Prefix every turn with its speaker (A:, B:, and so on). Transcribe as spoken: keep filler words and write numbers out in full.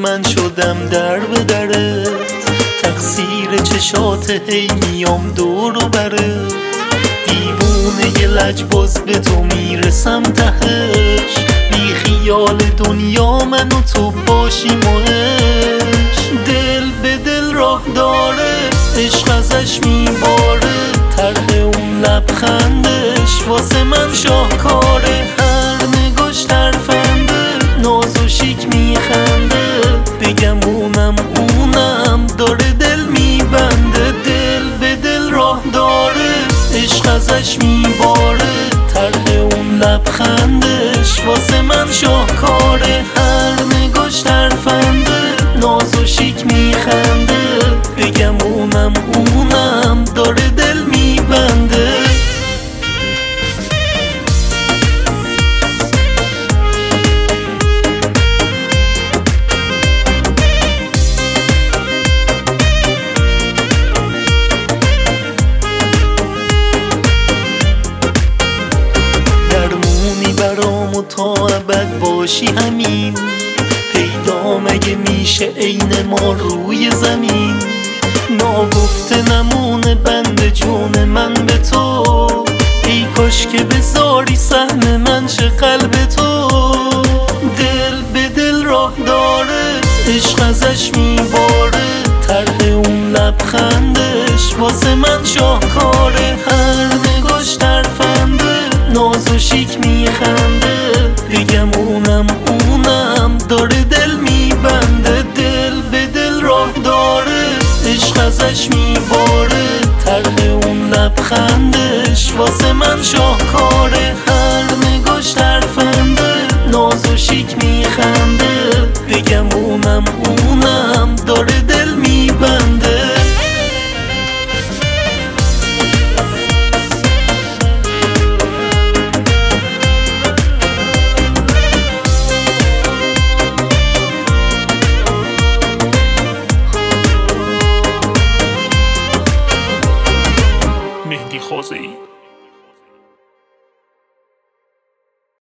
A: من شدم در به درت، تقصیر چشات هی میام دور و برت، دیوونه ی لجباز به تو میرسم تهش، بی خیال دنیا من و تو باشیم و عشق، دل به دل راه داره عشق ازش میباره، طرح اون لبخندش واسه من شاهکاره، هر نگاش ترفنده ناز و شیک میخنده، بگم اونم اونم داره دل میبنده، دل به دل راه داره عشق ازش میباره، طرح اون لبخندش واسه من شاهکاره، هر نگاش ترفنده ناز و شیک میخنده، بگم اونم اونم داره دل میبنده. درمونی برام و تا ابد باشی همین، پیدا مگه میشه عین ما روی زمین، ناگفته نمونه بند جون من به تو، ای کاش که بذاری سهم من شه قلب تو، دل به دل راه داره عشق ازش میباره، طرح اون لبخندش واسه من شاهکاره، هر نگاش ترفنده ناز و شیک میخنده، بگم اونم اونم داره دل میبنده، دل به دل راه داره عشق ازش میباره، طرح اون لبخندش واسه من شاهکاره، هر نگاش ترفنده ناز و شیک میخنده، بگم اونم اونم داره دل میبنده.
B: مهدی خازئی